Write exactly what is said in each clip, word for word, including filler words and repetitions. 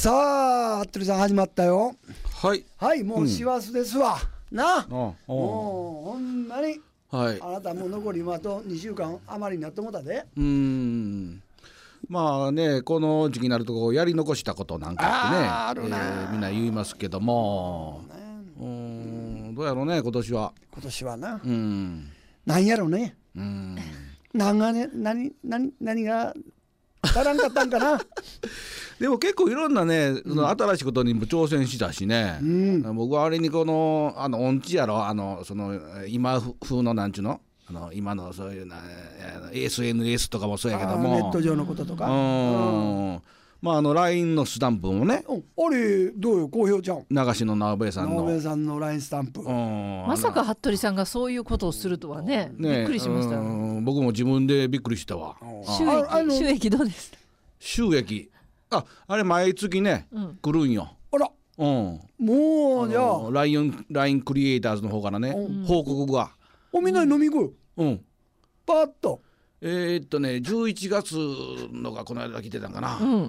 さあ服部さん始まったよ。 はいはいもう師走ですわ、うん、なあもうほんまに、 はい、 あなたもう残り今あとにしゅうかん余りになってもたで。 うーんまあねこの時期になるとこうやり残したことなんかってねあーあるな、 えーみんな言いますけども、うーんどうやろうね今年は。 今年はな、 うんなんやろね、 うんなんがね何何何が足らんかったんかなでも結構いろんなね、その新しいことにも挑戦したしね、 うん、 僕はあれにこのあの音痴やろあのその今風のなんちゅうのあの今のそういうな エスエヌエス とかもそうやけどもネット上のこととか、 うんまああの ライン のスタンプもね、 うん、あれどうよ好評ちゃん流しの直兵衛さんの直兵衛さんの ライン スタンプ、 うんまさか服部さんがそういうことをするとはね、 ねびっくりしました。 うん僕も自分でびっくりしたわ。 収ああの益収益どうです？ 収益ああれ毎月ね、 うん来るんよ。 あらうんもうじゃあライン ライン クリエイターズの方からね、 うん報告がおみんなに飲み行くよ、 うんパッとえー、っとねじゅういちがつのがこの間来てたんかな、 うん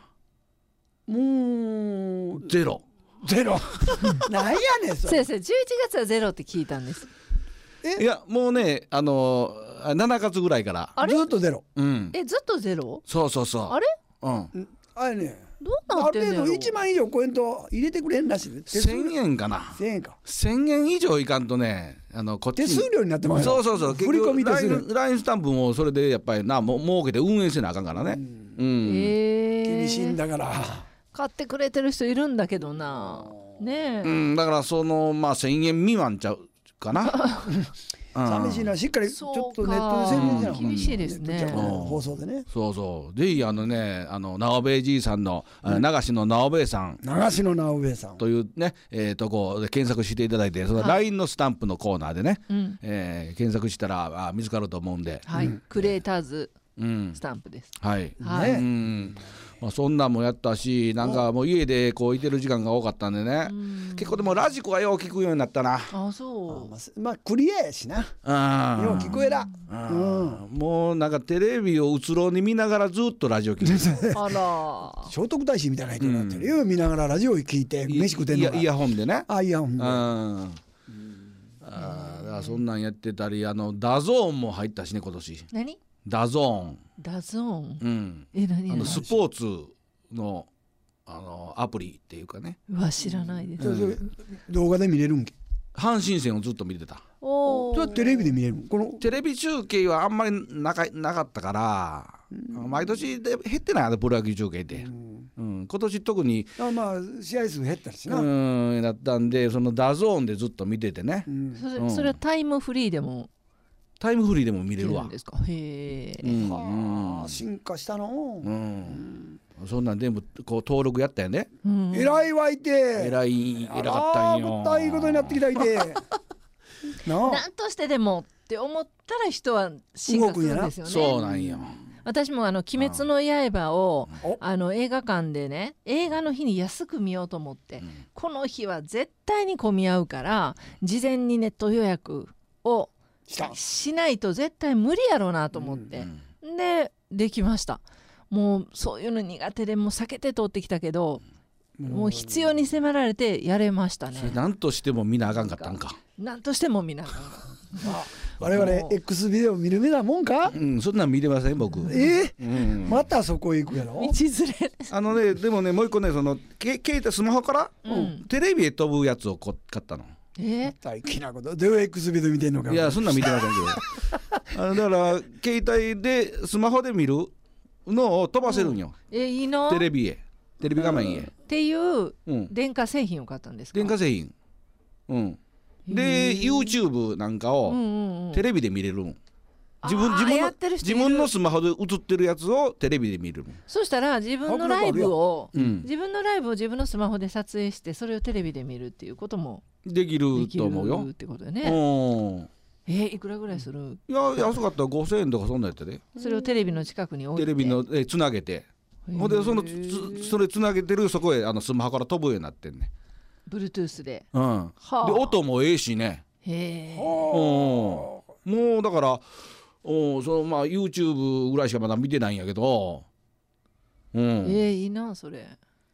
もうゼロゼロなんやねんそれ。 先生じゅういちがつはゼロって聞いたんです。 えいやもうねあのー、しちがつぐらいからあれずっとゼロ。 うんえずっとゼロ？ そうそうそうあれうんあれねどうなあってんのやろる程度いちまん以上超えんと入れてくれんらしいで。手数せんえんかなせんえんか。 せんえん以上いかんとねあのこっちに手数料になってますよ。 そうそうそう振り込み手数料ライン ライン スタンプもそれでやっぱりなも儲けて運営せなあかんからね、うんえー厳しいんだから。 買ってくれてる人いるんだけどなねえ、 うん、だからそのまあせんえん未満ちゃうかな寂しいなしっかりちょっとネットで宣伝じゃん。 そうか厳しいですねネットちゃんの放送でね。 そうそうぜひあのねあの直兵衛じいさんの、うん、流しの直兵衛さん流しの直上さん。 というね、えー、とこで検索していただいてその ライン のスタンプのコーナーでね、 うんえー検索したらあ見つかると思うんで、 はい、クリエイターズうんスタンプです。 はい、 はい、 ねうんまあ、そんなんもやったしなんかもう家でこういてる時間が多かったんでね、結構でもラジコはよう聞くようになったな。 あそうまあまあクリアやしな。 あよう聞こえら。 うんもうなんかテレビをうつろに見ながらずっとラジオ聞いてるあら聖徳太子みたいな人になってるよ。見ながらラジオ聞いて飯食ってんのか。 イヤイヤホンでね。 あいやほんうんで。 あーだからそんなんやってたりあのダゾーンも入ったしね今年。 何ダゾーン、 ダゾーンうん、 え何何あのスポーツのあのアプリっていうかねうわ知らないです。 それそれ動画で見れるんけ。 阪神戦をずっと見てた。 おーそれテレビで見れるんこの。 テレビ中継はあんまりなか、なかったから毎年で減ってないあのプロ野球中継って、うん、今年特にあまあ試合数減ったりしな。 うんだったんでそのダゾーンでずっと見ててね、 うんそれ、 うんそれはタイムフリーでもタイムフリーでも見れ出るわるんですか。へえ、 うんはあ進化したの。 うんそんなん全部こう登録やったよね。 うん、 えらいわいて。 えらいえらかったんよ。 あらーいいことになってきたいて。なあなんとしてでもって思ったら人は進化するんですよね。 そうなんよ。 私もあの鬼滅の刃をおあの映画館でね映画の日に安く見ようと思って、この日は絶対に混み合うから事前にネット予約をした。 しないと絶対無理やろうなと思って、でできました。もうそういうの苦手でもう避けて通ってきたけど、もう必要に迫られてやれましたねそれ。何としても見なあかんかったんか。 なんとしても見ながら我々 X ビデオ見る目なもんか。 うんそんなん見てません僕。 えうんまたそこへ行くやろ。 道連れあのねでもねもう一個ねそのけ携帯スマホから、 うんテレビへ飛ぶやつをこ買ったの。 え大気なことで X ビデオ見てんのか。 いやそんなん見てませんけどあのだから携帯でスマホで見るのを飛ばせるんよ、 えいいのテレビへテレビ画面へ、 っていううん、 電化製品を買ったんですか。 電化製品、うん、で YouTube なんかをうんうんうんテレビで見れるん。自分あー自分のやってる人いる自分のスマホで映ってるやつをテレビで見れるん。 そしたら自分のライブを、 うん自分のライブを自分のスマホで撮影してそれをテレビで見るっていうこともできるできると思うよ。 ってことでうね。 んえーいくらぐらいする？ いや安かったらごせんえんとかそんなんやったで、 それをテレビの近くに置いてテレビのえつなげてほんでそのつそれつなげてるそこへあのスマホから飛ぶようになってんね、 Bluetooth で。 うん、 はあで音もええしね、 へえ。 うん、もうだからおそのまあ YouTube ぐらいしかまだ見てないんやけど、うんえーいいなそれ。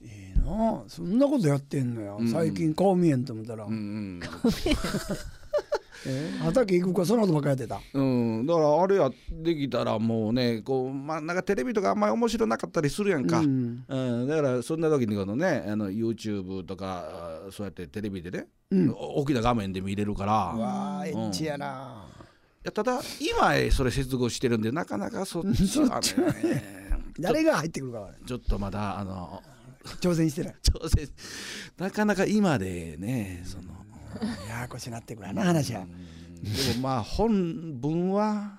いいなそんなことやってんのよ、 うん最近顔見えんと思ったら、 うんうんえー畑行くかそのことばっかりやってた。 うん、だからあれやできたらもうねこう、まあ、なんかテレビとかあんまり面白なかったりするやんか、 ううんんだからそんな時にこのねあの YouTube とかあそうやってテレビでね、 うん大きな画面で見れるからうわーエッチやな、 いやただ今へそれ接続してるんでなかなかそっちはね誰が入ってくるかわからんちょっとまだあの挑戦してない挑戦なかなか今でねそのややこしなってくるな話は、 でもまあ本文は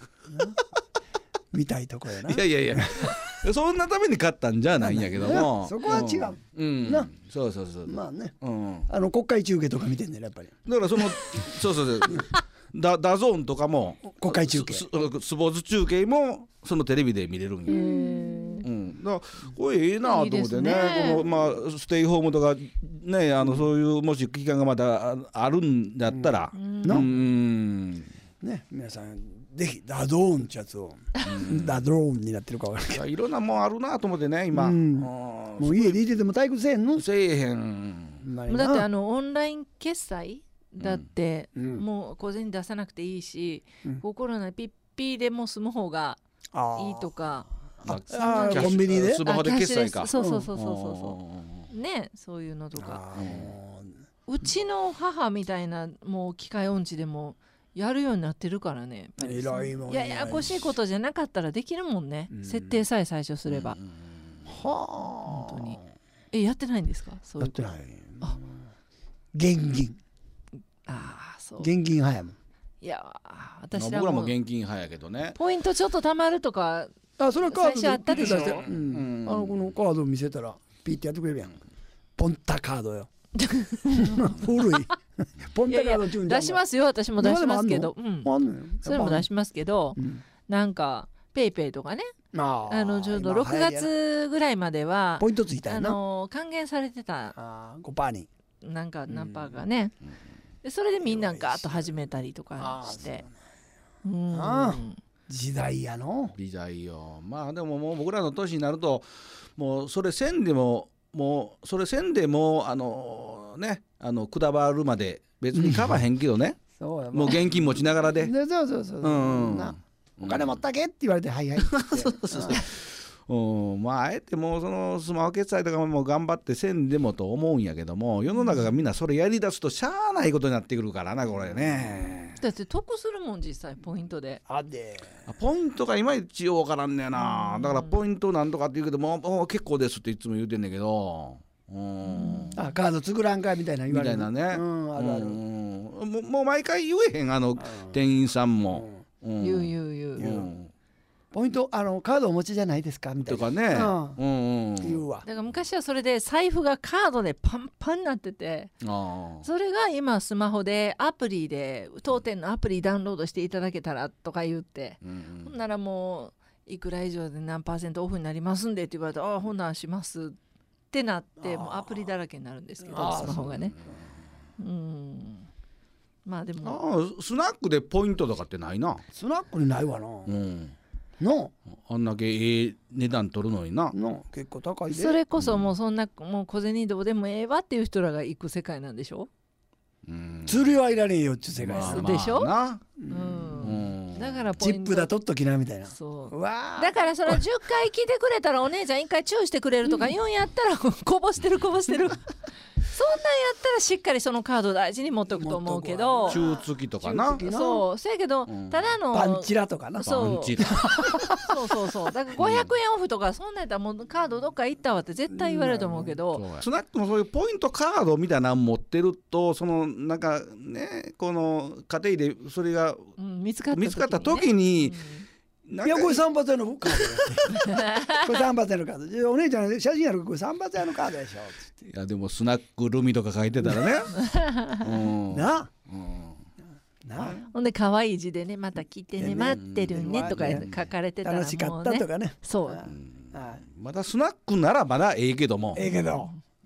見たいとこやな。 いやいやいやそんなために買ったんじゃないんやけどもそこは違う、 うん、うんなそうそうそう、 まあね、 うん、 あの国会中継とか見てんねんやっぱり。 だからそのそうそうそうダ, ダゾーンとかも国会中継スススポーツ中継もそのテレビで見れるんよ、うん、だからこれいいなと思ってね、 いいですねこのまあステイホームとかねあのそういうもし期間がまだああるんだったら、うんなうんね皆さんぜひダドーンってやつを、ダドーンになってるかわからんけど、 いろんなもんあるなと思ってね今、 うんうんもう家でいてても退屈せえんの。 せえへんだだってあのオンライン決済だって、 うんもう小銭出さなくていいし、 うんこうコロナピッピーでもう済む方がいいとか、 ああーキャッシュコンビニでスマホであ決済かキャッシュレスそうそうそうそううんそうそうねそういうのとか、 あーもうちの母みたいなもう機械音痴でもやるようになってるからね、やっぱり偉いもんねややこしいことじゃなかったらできるもんね、 うん設定さえ最初すれば、 うはあ本当にえやってないんですかそういうことやってない。現金ああそう現金派やもん。 いやまあ私僕らもらも現金派やけどねポイントちょっと貯まるとかあそれはカードで最初あったでしょピッて出してうんあのこのカードを見せたらピッてやってくれるやん。ポンタカードよ。古い。ポンタカードチューン出しますよ私も出しますけど、うん、 あんのよ。 それも出しますけど、 うんなんかペイペイとかねあーあのちょうど今ろくがつぐらいまではポイントついたあやな。 の還元されてたあーごパーに。 なんか何パーかね、でそれでみんなガーッと始めたりとかしてうんあ時代やの。 時代よまあでももう僕らの年になるともうそれせんでももうそれせんでもあのねあのくだばるまで別にかばへんけどねそうやもう現金持ちながらででそうそうそう。 うんなお金持ったけって言われてはいはいって言って。そうそうそう。 うんまああえてもうそのスマホ決済とかも頑張ってせんでもと思うんやけども世の中がみんなそれやりだすとしゃあないことになってくるからなこれねだって得するもん実際ポイントであで。 あポイントがいまいちようわからんねやなだからポイントなんとかって言うけどもうもう結構ですっていつも言うてんねんけどうんあカード作らんかみたいな言われる。 みたいなねうんあるある。 うんもうもう毎回言えへんあの店員さんも、うん言う言う言う、 うんポイントあのカードお持ちじゃないですかみたいな。 とかね、 ううんうん、 言うわ。 だから昔はそれで財布がカードでパンパンになっててああそれが今スマホでアプリで当店のアプリダウンロードしていただけたらとか言って、 うんほんならもういくら以上で何パーセントオフになりますんでって言われてああほんならしますってなってもうアプリだらけになるんですけどあースマホがねうんまあでもああスナックでポイントとかってないな、 スナックにないわな。 うん、 のあんだけええ値段取るのになの結構高いで。 それこそもうそんなもう小銭どうでもええわっていう人らが行く世界なんでしょ、 うん釣りはいらねえよっちゅう世界まあさ。 でしょまあなううんんだからポチイントップだ取っときなみたいな。 そううわーだからそれじゅっかい来てくれたらお姉ちゃんいっかいチューしてくれるとか言うんやったらこぼしてるこぼしてるそんなんやったらしっかりそのカード大事に持っとくと思うけど持っと中付きとかな中付きそうせやけど、 うんただのパンチラとかな。 そうパンチラそうそうそうだからごひゃくえんオフとかそんなんやったらもうカードどっか行ったわって絶対言われると思うけど、 そうやスナックもそういうポイントカードみたいなの持ってるとそのなんかねこの家庭でそれがうん、見つかった時に、ね、 見つかった時になんかいやこれ散髪屋のカードやってこれ散髪屋のカードでお姉ちゃん写真やるこれ散髪屋のカードでしょつっていやでもスナックルミとか書いてたらね、うんなうんなほんで可愛い字でねまた来てねね待ってるねとかね書かれてたらもう、ね、 楽しかったとかねそうはいまだスナックならまだええけども、 ええけど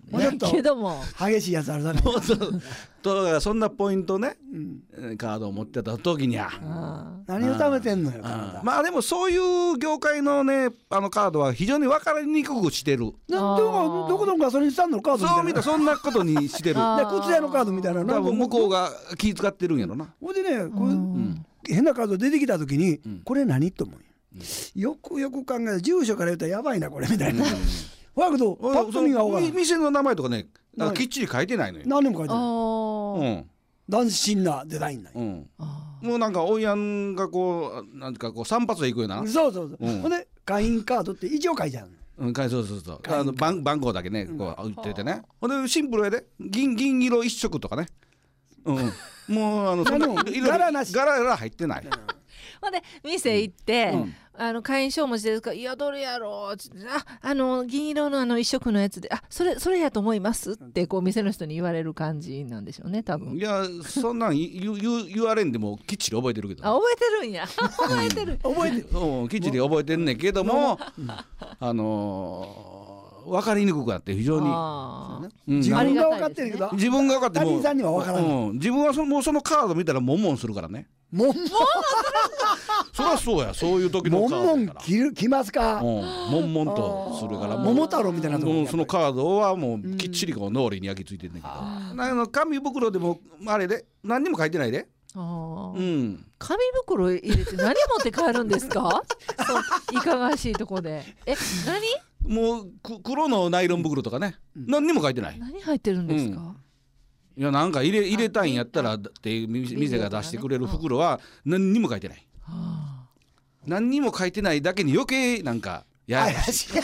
もうちょっとけども激しいやつあるさね。 そうそうだからそんなポイントねうんカードを持ってた時にはあ何を貯めてんのよ、 うん体。 まあでもそういう業界のねあのカードは非常に分かりにくくしてる。 なあーどこどこどこガソリンスタンドのカードみそう見たたいな。 そんなことにしてる。 あで靴屋のカードみたいな。 多分向こうが。 が気遣ってるんやろな。 ほんでね、こううん変なカード出てきた時に、 うんこれ何と思うよ。よくよく考えた住所から言ったらやばいなこれみたいな。わけどパッと見が分からん。 み店の名前とかねなんかきっちり書いてないのよ。 何にも書いてない。 あうーん斬新なデザインなんよ。 うんあもうなんかおいやんがこうなんていうかこう散髪で行くような。 そうそうそう。 うんほんで会員カードって一応書いてあるの。 うん、かいそうそうそう会員あの番番号だけねこう打っててね、ほんでシンプルやで銀銀色一色とかね、うんもうあのそんな何もいろいろ柄なし柄柄入ってない。 ほんで店行って、 うんあの会員証文してるから「いやどれやろう」ってああの銀色のあの一色のやつで「あそれそれやと思います」ってこう店の人に言われる感じなんでしょうね多分い。やそんなん言う言う言われんでもきっちり覚えてるけど、 あ覚えてるんや覚えてる。 覚えてる。 うん、きっちり覚えてんねんけども、あのー分かりにくくなって非常に、 あーうん自分が分かってるけど、 自分が分かっても他人さんには分からないうん、自分はそのもうそのカード見たらモンモンするからね。 もんそりゃそうやそういう時のもんもんカードだから。 切る来ますか。 うん、悶々とするからもう桃太郎みたいなとこもうそのカードはもうきっちりこう脳裏に焼き付いてんねんけど、あの紙袋でもあれで何にも書いてないで、 あーうん、 紙袋入れて何持って帰るんですかそういかがわしいとこでえもうく黒のナイロン袋とかね、何にも書いてない。 何何入ってるんですか、 いやなんか入れ入れたいんやったらって店店が出してくれる袋は何にも書いてない。 は何にも書いてないだけに余計なんかや怪やこしい。 しい。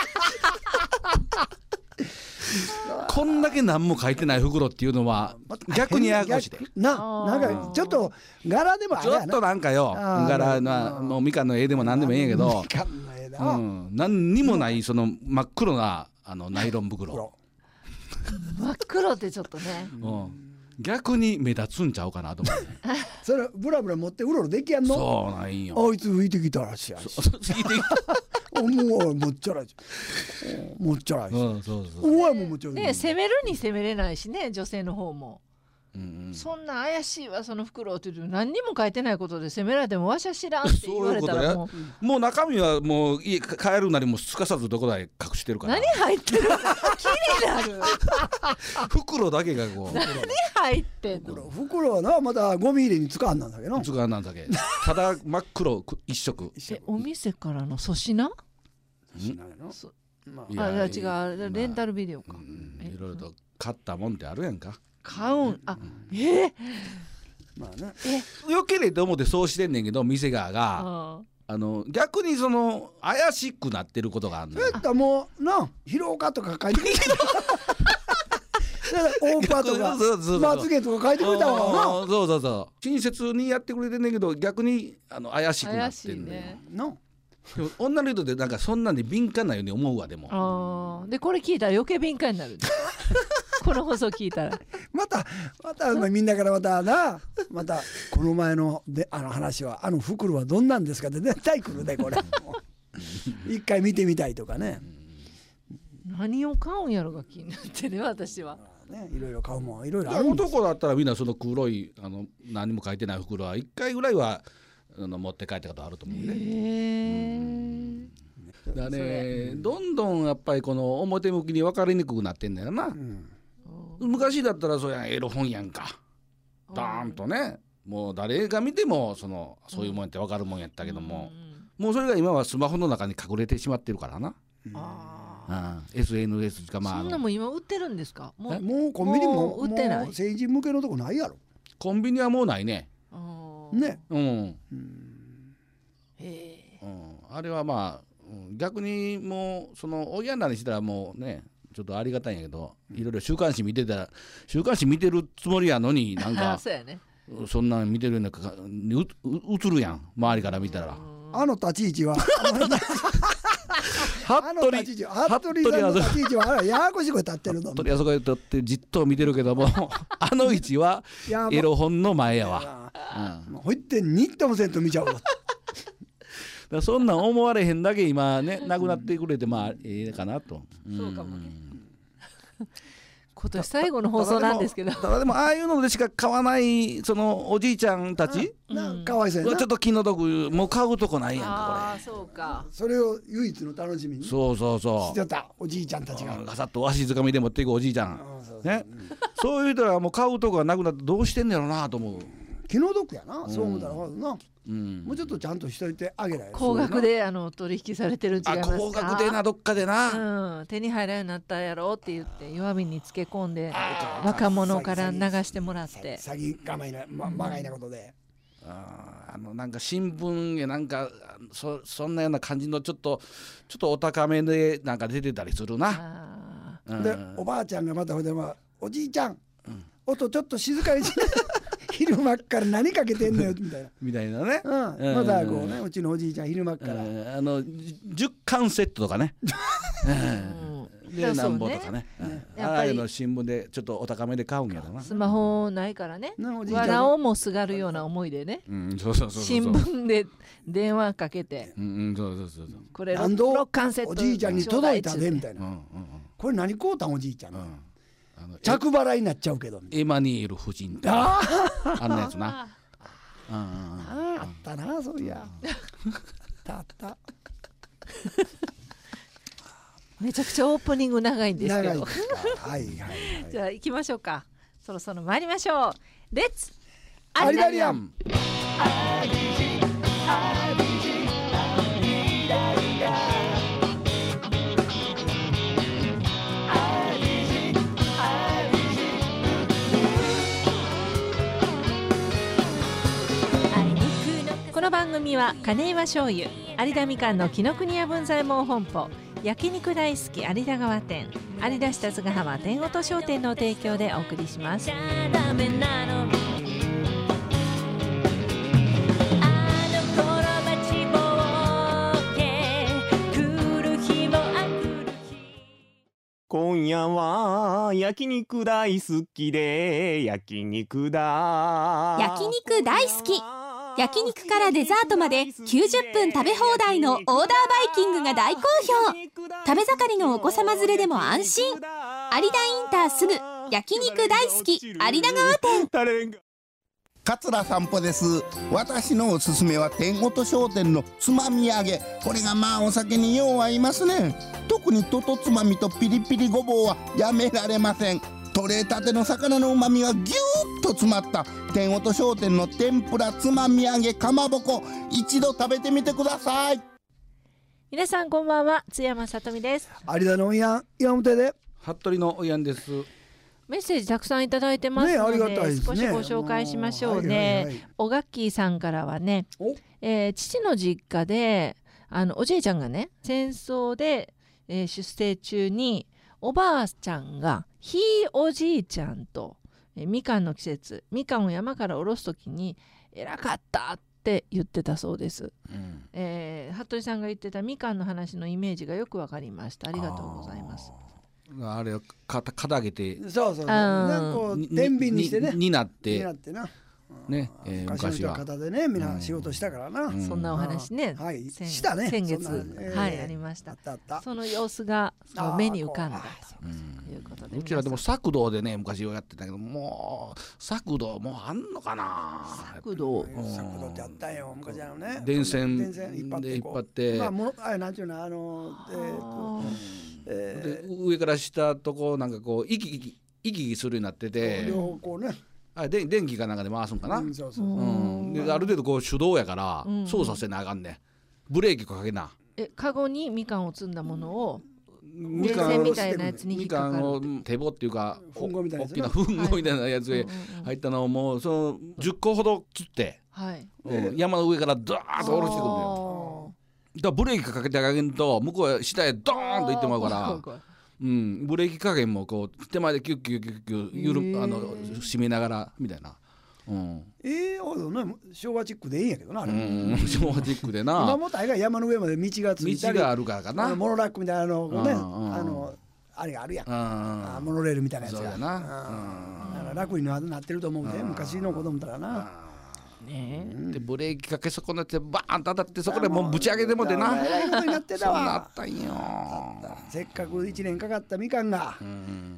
こんだけ何も書いてない袋っていうのは逆にややこしいで。 なあーなんかちょっと柄でもあちれやな。 ょっとなんかよあー柄なもうみかんの絵でも何でもいいんやけどみ、かんの絵だうわん、何にもないその真っ黒なあのナイロン袋、 袋真っ黒ってちょっとねうん、逆に目立つんちゃうかなと思うね。 それブラブラ持ってうろうろできやんの。 そうなんよ。 あいつ浮いてきたらしいやし。 聞いておもうもっちゃらいし。もっちゃらいし。 そうそうそう、 お前ももっちゃらいねし。 攻めるに攻めれないしね女性の方も、 うんうん、 そんな怪しいわその袋って言うと何にも書いてないことで攻められてもわしゃ知らんって言われたらもうもう中身はもう家帰るなりもすかさずどこだへ隠してるから何入ってる気になる袋だけがこう何入ってんの袋袋はなまたゴミ入れに使わんなんだけど。 つがなんだけただ真っ黒一色。 えお店からの粗品しないのそまいやあいや違うレンタルビデオか、 うんえいろいろと買ったもんってあるやんか。 買うんあえー、 まあね。 よけれと思ってそうしてんねんけど店側がああの逆にその怪しくなってることがあるのよそうやったらもうな広岡とか書いてくれただから大パとかそうそうそうまつげとか書いてくれたわうんそうそうそう親切にやってくれてんねんけど逆にあの怪しくな怪ってんのよ、 しいねな。なでも女の人ってなんかそんなんで敏感なように思うわでもあーでこれ聞いたら余計敏感になるこの放送聞いたらまたまたまあみんなからまたなまたこの前のであの話はあの袋はどんなんですかって絶対来るでこれ一回見てみたいとかね何を買うんやろが気になってね私はねいろいろ買うもんいろいろあいやるんです男だったらみんなその黒いあの何も書いてない袋は一回ぐらいはあの持って帰ったことあると思うへね。 えだねどんどんやっぱりこの表向きに分かりにくくなってんだよな、 うん昔だったらそうやエロ本やんかダーンとねもう誰が見てもそのそういうもんやって分かるもんやったけども、もうそれが今はスマホの中に隠れてしまってるからな、 あうん、エスエヌエス かーまああのそんなもん今売ってるんですかもうもうコンビニももう売ってないもう成人向けのとこないやろコンビニはもうないね、 あーうんねへえうん、あれはまあ、うん逆にもうその親なりしたらもうねちょっとありがたいんやけどいろいろ週刊誌見てたら週刊誌見てるつもりやのになんあかそうやねそんなん見てるようなかにうう映るやん周りから見たら。 あの立ち位置はあのあの服部立ち位置は服部さんの立ち位置はあれややこしい声立ってるの服部あそこで撮ってじっと見てるけどもあの位置はやばエロ本の前やわ。うん、だかほいってにってもせんと見ちゃうわらそんなん思われへんだけ今ねなくなってくれてまあええかなと。 そうかもね今年最後の放送なんですけど、 ただでもああいうのでしか買わないそのおじいちゃんたちなかわいそうやな。 はちょっと気の毒、もう買うとこないやんかああそうか。 それを唯一の楽しみにこれ。そうそうそしてたおじいちゃんたちが。 うガサッとわしづかみで持っていくおじいちゃんうんそうそうね、そういう人はもう買うとこがなくなってどうしてんねやろなと思う。 気の毒やな。そう思ったらほらな。 うんもうちょっとちゃんとしといてあげない。 高額であの取引されてるん違いあますか。 高額でなどっかでな、 うん、手に入らんようになったやろって言って弱火につけ込んで若者から流してもらって詐欺がまいなままがいなことで。 あーあのなんか新聞へなんかそそんなような感じのちょっとちょっとお高めでなんか出てたりするな。 あうんでおばあちゃんがまたほんでまおじいちゃん音ちょっと静かにし昼間っから何かけてんのよみたいな。 みたいなね、 うん、 うんまたこうねうちのおじいちゃん昼間っから。 うんあのじゅっかんセットとかねーうんでなんぼとかね、うんやっぱりああいうの新聞でちょっとお高めで買うんやろな。 スマホないからね、 なおじいちゃんわらをもすがるような思いでね、 うんそうそうそうそう新聞で電話かけてうんうんそうそうそうそうこれ何度ろっかんセットおじいちゃんに届いたでみたいな。 うんうんこれ何買うたんおじいちゃんの。 うんうんあの着払いになっちゃうけど。 エマニエル夫人ってああんなやつな。うんうんうんああったなそういや。あっためちゃくちゃオープニング長いんですけど長いですか。はいはいはい。 じゃあ行きましょうか。そろそろ参りましょう。レッツアリダリアン。 この番組は金岩醤油、有田みかんの紀ノ国屋文左衛門本舗、焼肉大好き有田川店、有田下津ヶ浜天音商店の提供でお送りします。 今夜は焼肉大好きで焼肉だ焼肉大好き。焼肉からデザートまできゅうじゅっぷん食べ放題のオーダーバイキングが大好評。食べ盛りのお子様連れでも安心。有田インターすぐ焼肉大好き有田川店。 桂散歩です。私のおすすめは天音商店のつまみ揚げ。これがまあお酒によう合いますね。特にととつまみとピリピリごぼうはやめられません。取れたての魚のうまみがぎゅーっと詰まった天音商店の天ぷらつまみ揚げかまぼこ、一度食べてみてください。 皆さんこんばんは、津山さとみです。 有田のおやん岩本で。 服部のおやんです。 メッセージたくさんいただいてますので、 ねありがたいですね少しご紹介しましょうもうはいね。 はいはいおがっきーさんからはね、 おえー父の実家であのおじいちゃんがね戦争で、えー出征中におばあちゃんがひいおじいちゃんと、えーみかんの季節みかんを山から下ろす時に偉かったって言ってたそうです、 うんえー、服部さんが言ってたみかんの話のイメージがよくわかりました。ありがとうございます。 あれをかたかたげてそうそうそう。 あーなんかこう天秤にしてね。 になっにてなってな。 ね、えー昔の人は昔は方でねみんな仕事したからな。 うんそんなお話ね、 はい先したね先月、 そんなえーはいありましたあっ。たあった。 その様子がその目に浮かんだうんということで、 うちらでも作動でね昔はやってたけど、もう作動もうあんのかな。 作動作動ってあったんよ昔あのね。 電線電線引っ張ってで引っこう張ってまあものあれなんていうのあのえーとえで上から下とこうなんかこう行き来行き来するようになってーて、 両方こうね。 あで電気かなんかで回すんかな。 うんそうそうううんん、である程度こう手動やからうん操作せなあかんねん。ブレーキかけな。 えカゴにみかんを積んだものをみかん電線みたいなやつに引みっかかるかんを手棒っていうかふんごみたいなやつな大きなふんごみたいなやつへうんうんうん入ったのをもうそのじゅっこほど釣って、 はいうん山の上からドーッと下ろしてくるんだよ。だからブレーキかけてあげんと向こうへ下へドーンと行ってまうから、うん、ブレーキ加減もこう手前でキュッキュッキュッキュッゆる、 へーあの締めながらみたいな。うんええほどね昭和チックでいいんやけどなあうれ。 ん、昭和チックで今なも大概山の上まで道がついたり道があるからかな。 あのモノラックみたいなのをねあうんうんのあれがあるやん。 うんあモノレールみたいなやつが。 そうだなうんだから楽にななってると思うで昔の子供たらな。 ねでブレーキかけ損なってバーンと当たってそこでもうぶち上げてもでな。 えらいことになってたそんなあわったんよ。 せっかくいちねんかかったみかんがうん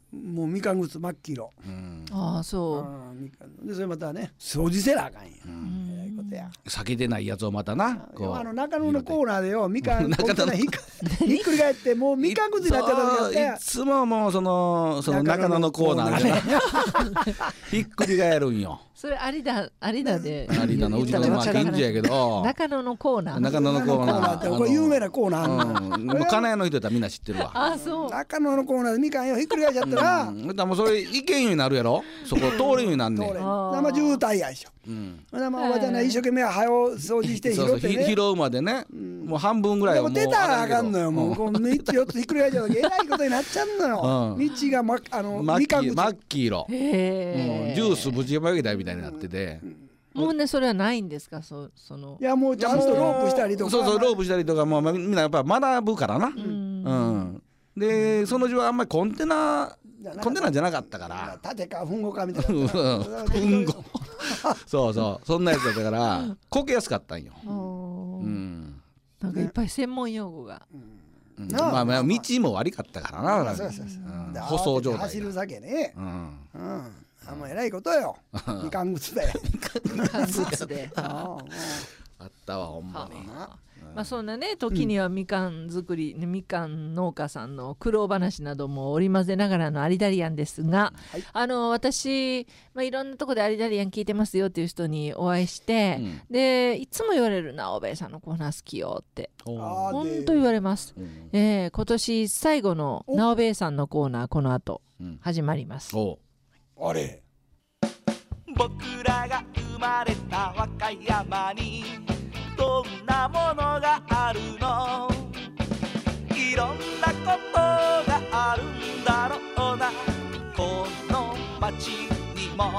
もうみかん靴真っ黄色。 うんああそあーみかんでそれまたね掃除せなあかんや。 うんえらいことや。 避けてないやつをまたなこうあの中野のコーナーでよみかん中野のコンテナひっひっくり返ってもうみかん靴になっちゃった時あったやいつももうそのその中野のコーナーでなひっくり返るんよ。 う。それ有田有田で有田のうちのまあ近所やけど中野のコーナー。 中野のコーナー中野のコーナーってこれ有名なコーナーあんのうんもう金谷の人やったらみんな知ってるわ。 あそう。 中野のコーナーでみかんよひっくり返っちゃったらうんだからもうそれ行けんようになるやろそこ通れんようになんねん。 通れんあーまあ渋滞やでしょ。 うんほなまあおばちゃんが一生懸命早う掃除してそうそうひ拾ってね。 拾うまでねもう半分ぐらいではもうも出たらあかんのよもううんこうみっつよっつひっくり返っちゃうとえらいことになっちゃうのよ。 うん道がまあの真っみかん靴。 黄真っ黄色、 へうんえ。 ジュースぶちまけたみたいになってて、 もうねそれはないんですかそそのい。やもうちゃんとロープしたりとか。 そうそうロープしたりとかもうみんなやっぱ学ぶからな、 うんうんでその字はあんまりコンテナコンテナじゃなかったから縦かふんごかみたいうんな。 うんごそうそうそんなやつだったからこけやすかったんよ、 あーうんなんかいっぱい専門用語が。 うんなあまあまあ道も悪かったからな、 そうそうそううんで舗装状態が走る酒ね。 うんうん。あもうえらいことよ。みかん靴だよ。 関節で。 ああったわほんまに、 はあまあそんなね時にはみかん作り、ねみかん農家さんの苦労話なども織り交ぜながらのアリダリアンですが、 はいあの私、まあ、いろんなとこでアリダリアン聞いてますよっていう人にお会いして、 うんでいつも言われるなおべえさんのコーナー好きよっておあ本当言われます、 うんえー今年最後のなおべえさんのコーナーこの後うん始まりますおあれ。 僕らが生まれた和歌山にどんなものがあるのいろんなことがあるんだろうなこの街にも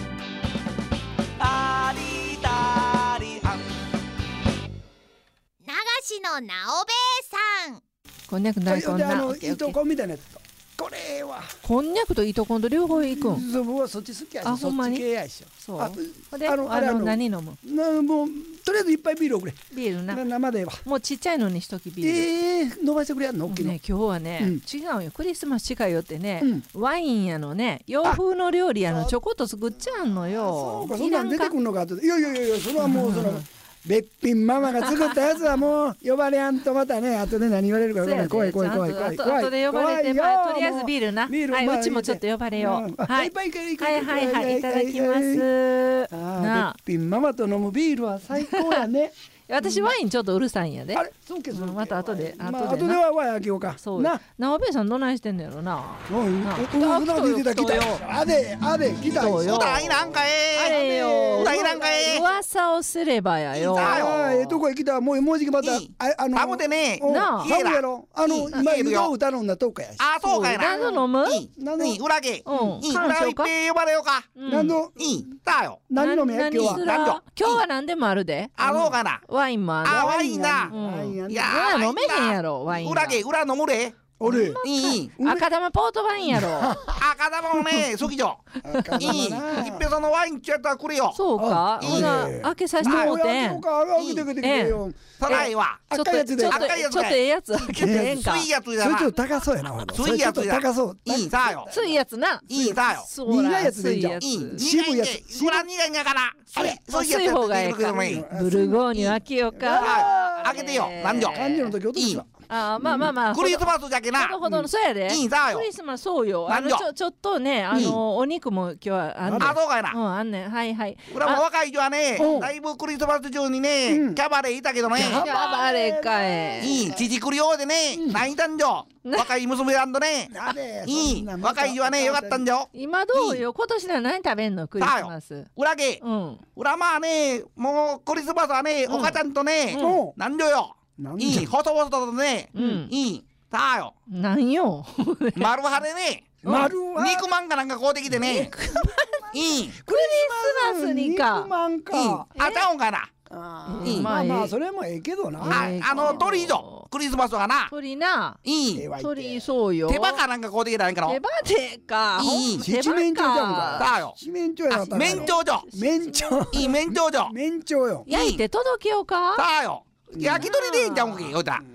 ありだりあん流しのなおべえさん。 こんにゃく大根なであのオッケーオッケー糸こんみたいなやつと。これは。 こんにゃくと糸こんと両方行くんそう僕はそっち好きやし。そっあほんまにち系やしよ。 そうあほんであのあれあの何飲むなもうとりあえずいっぱいビールをくれ。 ビールなな生でええわ。 もうちっちゃいのにしときビール、 ええ伸ばしてくれやんの大きいのね、。今日はね、 うん違うよクリスマス近いよってね、 うんワインやのね洋風の料理やのちょこっと作っちゃうのそようかそんなん出いらんかてくんのかって。いやいやいやいやそれはもうその。べっぴんママが作ったやつはもう呼ばれやんとまたね後で何言われるか分からない。怖い怖い怖い怖いちゃんと後後で呼ばれて、まあ、とりあえずビールなビールまあはいうちもちょっと呼ばれよう、 あはいいっぱいいけるいけるはいはいはいいただきます、 あなああべっぴんママと飲むビールは最高やね。 私ワインちょっとうるさいんやであれそうけそうけうんまた後でまあ後でな後ではワイン開けようか。 そうな。 なおべえさんどないしてんのやろなうんなあおそんなこと言ってた来たよ。あであで来たよ。 そうよ歌いなんかあえれよ歌いなんかえ噂をすればやよだよああええとこへ来たもうもうじきまたいいああのタブでねうんなあタブやろあのいい今いいよ歌を歌のんだとこやし。 あそうかいな何度飲むいい何度いい裏毛うんいい裏いっ感謝かぺん呼ばれようかうん何度いいだよ何飲めや今日は。 何すら何度今日は何でもあるであそうかなワインもあるあワインなうんワインやんいやそんな飲めへんやろワインが裏毛裏飲むれ俺いい赤玉ポートワインやろ赤玉もね好きじゃ赤いい玉ないっぺんそのワインちょっとくれよそうかあほないいね開けさせてもうてんあ開けてくれてくれよ。 ただいわちょっと赤いやつでちょっと赤いやつちょっとええやつ開けてええんかついやつそれじゃなちょっと高そうやなほど。 ついやつそれちょっと高そう。 いいさよついやつないいさよそうら苦いやつでいいじゃんついいい渋いやつ苦い裏苦いんやからあれそういうやつ薄い方がええかやってるけどねブルゴーニュ開けようかはい開けてよ何じゃ感じの時音しわ。 あーまあまあまあクリスマスじゃけなほどほどのそうやでいいさよクリスマスそうよあのなんじゃちょちょっとねあのお肉も今日はあんねんあそうかいなうんあんねんはいはい俺も若い人はねうんだいぶクリスマス中にねうんキャバレーいたけどねキャバレーかいいい父くりようでね泣いたんじゃ若い娘やんとねあれいい若い人はねよかったんじゃ今どうよ今年は何食べんのクリスマス裏毛うん裏まあねもうクリスマスはねうんお母ちゃんとねうんなんじゃよなんいい細々とねうんいいさあよなんよ丸派でね丸は肉まんかなんか買うてきてねいいクリスマスにか肉まんいいか。 あちゃうんかなあいいーまあままああそれもええけどな。 あええあの鳥以上クリスマスはな鳥ないいええわいって鳥そうよ手羽かなんか買うてきたんやから手羽でかいいほん七面鳥じゃんかさあよ七面鳥やったあ麺長女麺長いい麺長女麺長よ。 焼いて届けようかさあよ焼き鳥でいいんじゃんけおいた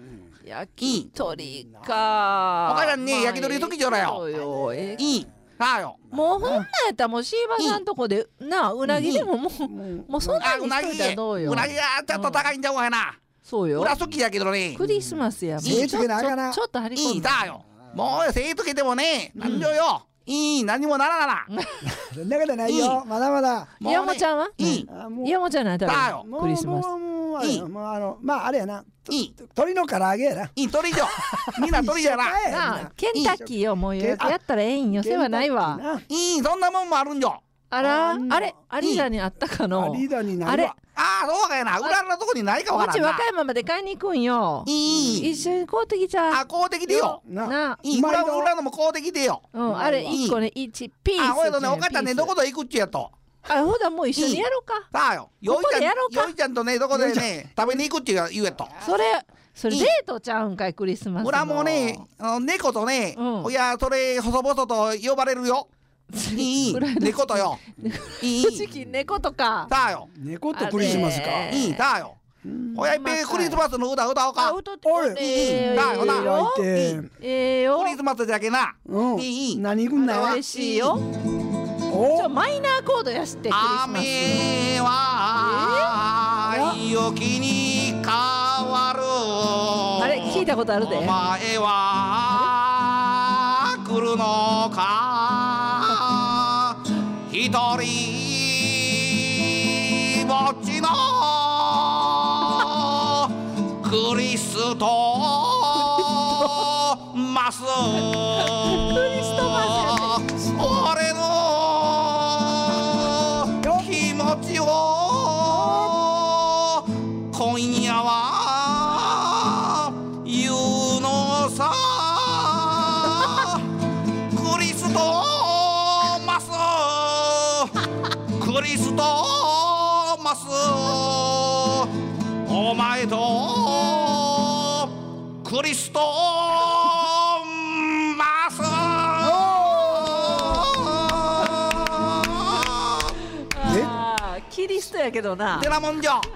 焼き鳥か。 お母ちゃんね焼き鳥好きじゃないよ。 そうよ。えいいさあよ。 もうほんなんやったらもうシーバさんとこでなうなぎでももうもうそんなにしといたらどうよ。 うなぎがちょっと高いんじゃうかやな。 そうよ。 裏好きやけどね。 クリスマスやもん。 いいつけなあかなちょっと張り込いんで。 いさあよ。もうせいとけてもね何じゃよ。いい何もならなら。 そんなことないよ。まだまだ。 岩本ちゃんは？ いい。 あもう岩本ちゃんなんだだよろう。クリスマス。 もうもうあれよもうあのまああれやな。 いい。 鳥の唐揚げやな。 いい鳥じゃ。みんな鳥じゃな。 一緒かいなあケンタッキーよもうややったらええんよ。世話ないわ。 いいそんなもんもあるんじゃ。 あらあんのあれ有田にあったかの。 リーダーになあれるわ。 ああそうかやな。裏のとこにないかわからんな。 こっち和歌山まで買いに行くんよ。 いい。 一緒に買うてきちゃあ公的でよ。 ななあ。 いい裏裏のも公的でよ。 うんあれ一個ね一ピース。 あほやとねおかちゃんねどこで。 で行くっちやと。 あほだもう一緒にやろうか。 さあよ。よここいちゃんでやろうかよいちゃんとねどこでね食べに行くっち言えと。 それそれいいデートちゃうんかいクリスマスの。 裏もねあの猫とねうんいやそれ細々と呼ばれるよ。いいいい裏の猫とよ。いい正直猫とか。 さあよ。 猫とクリスマスか。 あれいいさあよ。ほやいっぺんクリスマスの歌歌おうあか。 歌ってくれていいさあよな焼いて。 ええよク。リスマスじゃけな。 うん。 いいいい何行くんだよ。 嬉しいよ。 おちょマイナーコードやしてクリスマス。 雨は雪に変わる。 あれ聞いたことあるで。 お前は来るのか一人ぼっちのクリストマスクリストマスや俺の気持ちを今夜は言うのさクリストマスクリストマスお前とクリストマスあーキリストやけどなて。なもんじゃ。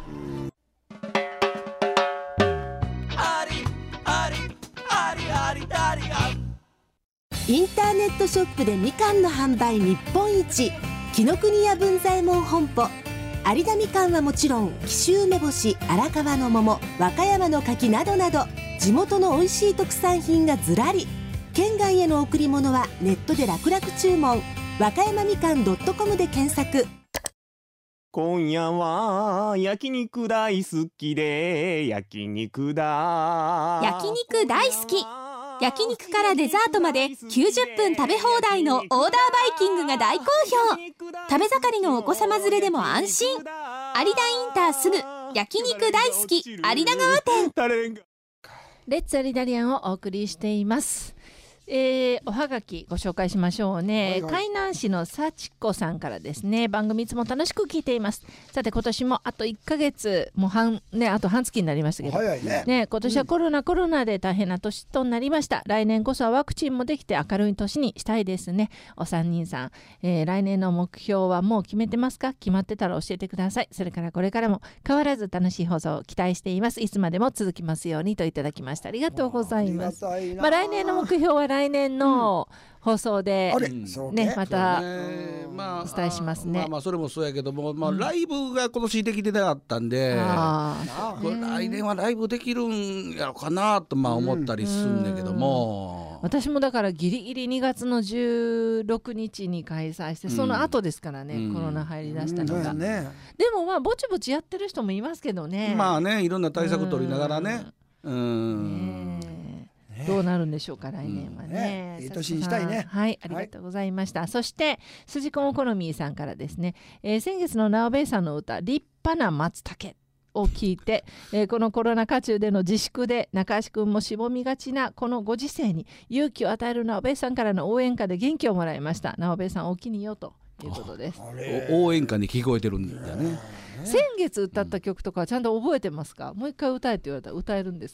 ありありありありありありインターネットショップでみかんの販売日本一紀ノ国屋文左衛門本舗有田みかんはもちろん紀州梅干し、荒川の桃、和歌山の柿などなど地元の美味しい特産品がずらり。県外への贈り物はネットで楽々注文和歌山みかん .com で検索。 今夜は焼肉大好きで焼肉だ焼肉大好き。焼肉からデザートまできゅうじゅっぷん食べ放題のオーダーバイキングが大好評。食べ盛りのお子様連れでも安心。有田インターすぐ焼肉大好き有田川店。 レッツアリダリアンをお送りしています。えー、おはがきご紹介しましょうね。 はいはい海南市の幸子さんからですね。番組いつも楽しく聞いています。さて今年もあといっかげつもう半ねあと半月になりましたけど、 早いね。 ね、今年はコロナ、コロナで大変な年となりました。来年こそはワクチンもできて明るい年にしたいですね。お三人さん、えー来年の目標はもう決めてますか？決まってたら教えてください。それからこれからも変わらず楽しい放送を期待しています。いつまでも続きますようにといただきました。ありがとうございます。 ありがたいなまあ、来年の目標は来年の放送で、 あれうんそうねまたねまあお伝えしますねまあまあそれもそうやけども、まあライブが今年できてなかったんで、 あなこれ来年はライブできるんやろかなとまあ思ったりするんだけども、 私もだからギリギリにがつのじゅうろくにちに開催して、その後ですからね、 うんコロナ入りだしたうんのが、 そうやね。 でもまあぼちぼちやってる人もいますけどね。 まあねいろんな対策取りながらね、うん、 ねえどうなるんでしょうか来年はね。 ねいい年にしたいねさつさんはいありがとうございました。そして筋コンお好みさんからですね、えー先月の直兵衛さんの歌立派な松茸を聞いて、えーこのコロナ禍中での自粛で中橋くんもしぼみがちなこのご時世に勇気を与える直兵衛さんからの応援歌で元気をもらいました。直兵衛さんお気によということです。 あれお応援歌に聞こえてるんだね。 先月歌った曲とかはちゃんと覚えてますか？もう一回歌えって言われたら歌えるんですか？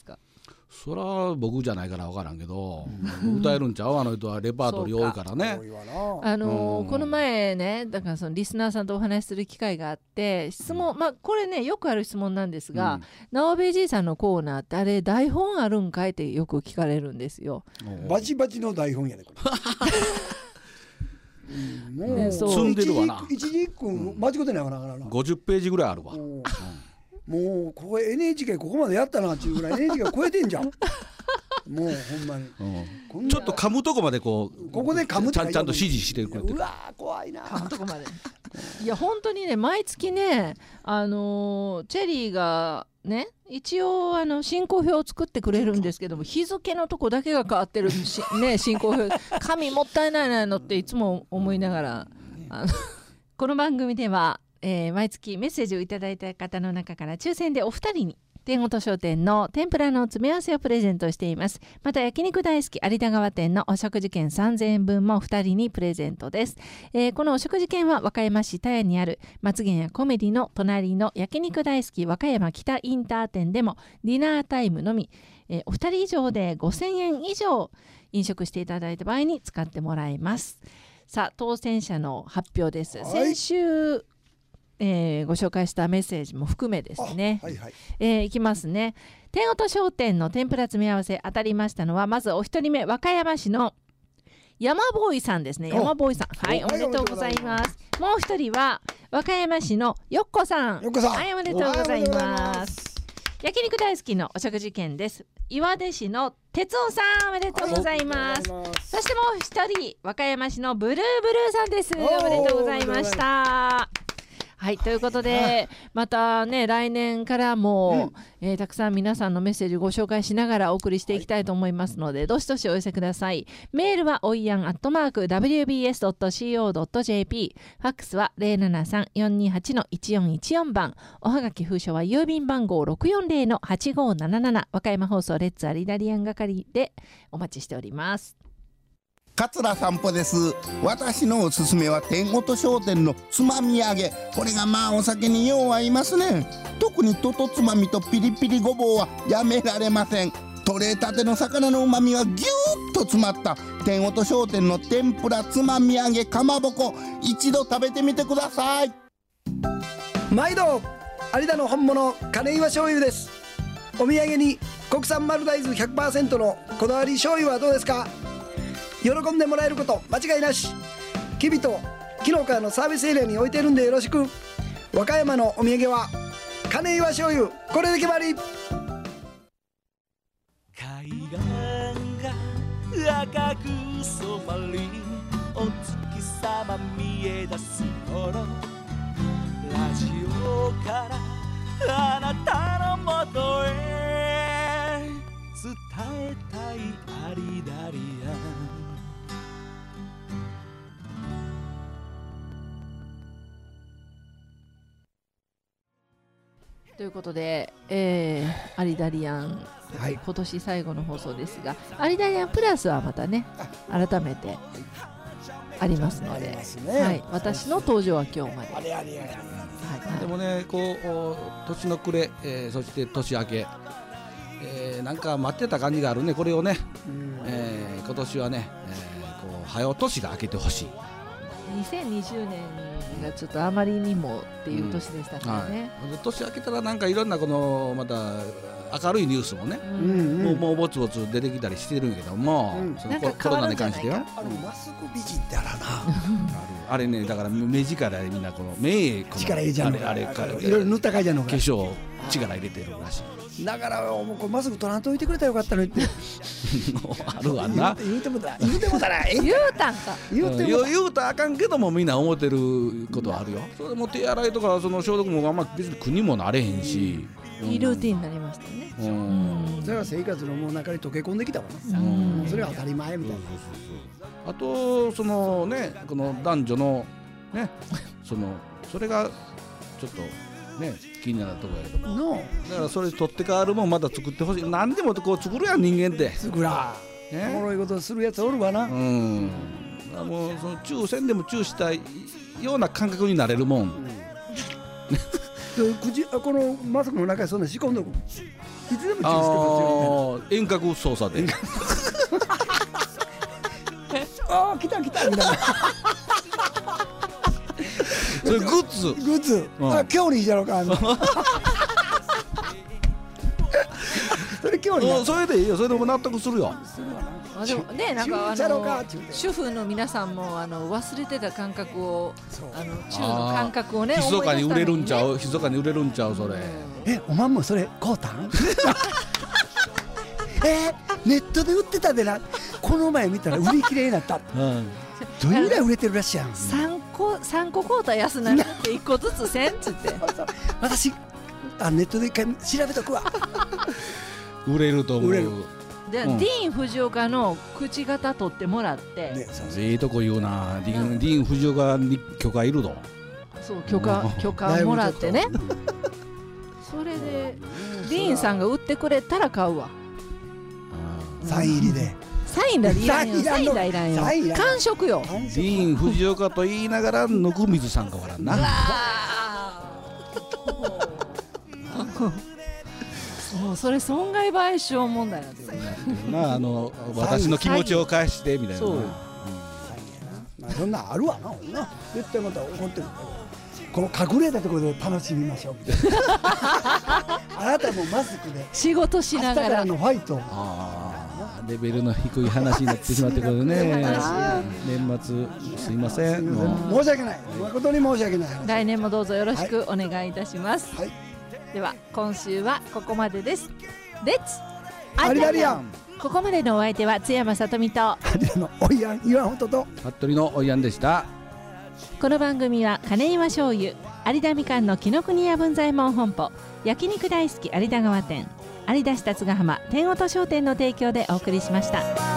そら僕じゃないから分からんけど、歌えるんちゃう？あの人はレパートリー多いからね。 あのーうんこの前ね、だからそのリスナーさんとお話しする機会があって質問、まあこれねよくある質問なんですが、直部じいさんのコーナーってあれ台本あるんかいってよく聞かれるんですよ。 バチバチの台本やねこれ。うんもうねそう積んでるわな。 一字一句間違ってないかなかな。 ごじゅっページぐらいあるわ。 もうもうここ エヌエイチケー ここまでやったなっていうぐらい エヌエイチケー 超えてんじゃん。もうほんまに。こんなちょっと噛むとこまでこうここで噛むって書いてあるちゃんちゃんと指示してくれてる。 うわー怖いな。 あのとこまでいや本当にね毎月ねあのーチェリーがね一応あの進行表を作ってくれるんですけども日付のとこだけが変わってるし、ね、進行表紙もったいないのっていつも思いながらあのこの番組では、えー毎月メッセージをいただいた方の中から抽選でお二人に天ごと商店の天ぷらの詰め合わせをプレゼントしています。また焼肉大好き有田川店のお食事券さんぜんえんぶんもふたりにプレゼントです。えーこのお食事券は和歌山市田谷にある松源屋コメディの隣の焼肉大好き和歌山北インター店でもディナータイムのみ、えーお二人以上でごせんえん以上飲食していただいた場合に使ってもらえます。さあ当選者の発表です。 はい先週えーご紹介したメッセージも含めですね、 はいはい。 えーいきますね。天音商店の天ぷら詰め合わせ当たりましたのはまずお一人目和歌山市の山ボーイさんですね。 お山ボーイさんはいおおめでとうございます。もう一人は和歌山市のよっこさんよっこさんはいおめでとうございます。焼肉大好きのお食事券です。岩出市の哲夫さんおめでとうございます。そしてもう一人和歌山市のブルーブルーさんです。 おーおめでとうございましたはいということでまたね来年からも、えーたくさん皆さんのメッセージをご紹介しながらお送りしていきたいと思いますので、どしどしお寄せください。メールはおいやんアットマーク ダブリュービーエスドットシーオードットジェーピー ファックスは ゼロななさん よんにはち いちよんいちよん 番、おはがき封書は郵便番号 ろくよんゼロ はちごーなななな 和歌山放送レッツアリダリアン係でお待ちしております。 桂散歩です。私のおすすめは天ごと商店のつまみ揚げ。これがまあお酒によう合いますね。特にととつまみとピリピリごぼうはやめられません。取れたての魚のうまみがぎゅーっと詰まった天ごと商店の天ぷらつまみ揚げかまぼこ、一度食べてみてください。 毎度有田の本物金岩醤油です。お土産に国産丸大豆 ひゃくパーセント のこだわり醤油はどうですか。喜んでもらえること間違いなし。きびと紀の川のサービスエリアに置いてるんでよろしく。和歌山のお土産は金岩醤油、これで決まり。 海岸が赤く染まりお月様見え出す頃、ラジオからあなたのもとへ伝えたいアリダリアン。 ということで、えー、アリダリアン、 はい今年最後の放送ですが、アリダリアンプラスはまたね改めてありますのありで、 ますねはい、私の登場は今日まで。 あれあれあれはいでもねこうお年の暮れ、えーそして年明け、えーなんか待ってた感じがあるね。これをね、 うんえー今年はね、えーこう早う年が明けてほしい。 にせんにじゅうねんがちょっとあまりにもっていう年でしたからね。 はい、年明けたらなんかいろんなこのまた明るいニュースもね、 うんうんうんもうもうぼつぼつ出てきたりしてるんやけども、 うんそのなんかコロナに関してよ、 変わあのマスク美人ってあらなあれねだから目力でみんなこの目へこの力入れちゃうのあれあれからいろいろ塗ったかいじゃんのか化粧力入れてるらしい。 だからもうこれマスク取らんといてくれたらよかったのにってあるわな。 言うてもた言うてもたらえ言うたんか。 言うても言う言うたらあかんけどもみんな思ってることはあるよ。それも手洗いとかその消毒もあんま別に苦にもなれへんし、 いいルーティンになりましたね。 うんうんそれは生活のもう中に溶け込んできたわな、 うんそれは当たり前みたいな。 あとそのねこの男女のねそのそれがちょっとね気になるところやけども、 のだからそれ取って変わるもんまた作ってほしい。何でもこう作るやん人間って。 つくらおねもろいことするやつおるわな、 うん。だからもうそのチューせんでもチューしたいような感覚になれるもん。 口あこのマスクの中にそんな仕込んどくいつでもチューしてますよああ遠隔操作でああ来た来たみたいなそれグッズグッズ、 うん、 あ今日にしやろうかそれ今日にそれでいいよそれでも納得するよあでもねなんかあチューちゃろうかのって言うて主婦の皆さんもあの忘れてた感覚をあのチューの感覚をねひそかに売れるんちゃううひそかに売れるんちゃうそれえおまんもそれ買うたんえー、ネットで売ってたでなこの前見たら売り切れになったうんどれぐらい売れてるらしいやん三個三個買うたら安なるって一個ずつせんっつって私あネットで一回調べとくわ売れると思う売れるで、 うんディーン・フジオカの口型取ってもらって、 ねそうそういいとこ言うなディーンディーン・フジオカに許可いるぞそう許可うん許可もらってねそれでディーンさんが売ってくれたら買うわサイン入りでサインだいらんよサインサインいらんのだいらんよサインいらん感触よディーン・フジオカと言いながらぬくみずさんかわらんなもうそれ損害賠償問題なんですよなあの私の気持ちを返してみたいなそうまあそんなんあるわなほんな絶対また怒ってるんだけどこの隠れたところで楽しみましょうみたいなあなたもマスクで仕事しなが明日かららのファイトあーレベルの低い話になってしまってこれね年末すいませんもう申し訳ない誠に申し訳ない来年もどうぞよろしくお願いいたします、 はいでは今週はここまでですレッツアリダリアンここまでのお相手は津山さとみとアリダのおいやん岩本と服部のおいやんでしたこの番組は金岩醤油有田みかんの紀ノ国屋文左衛門本舗焼肉大好き有田川店有田市辰ヶ浜天音商店の提供でお送りしました。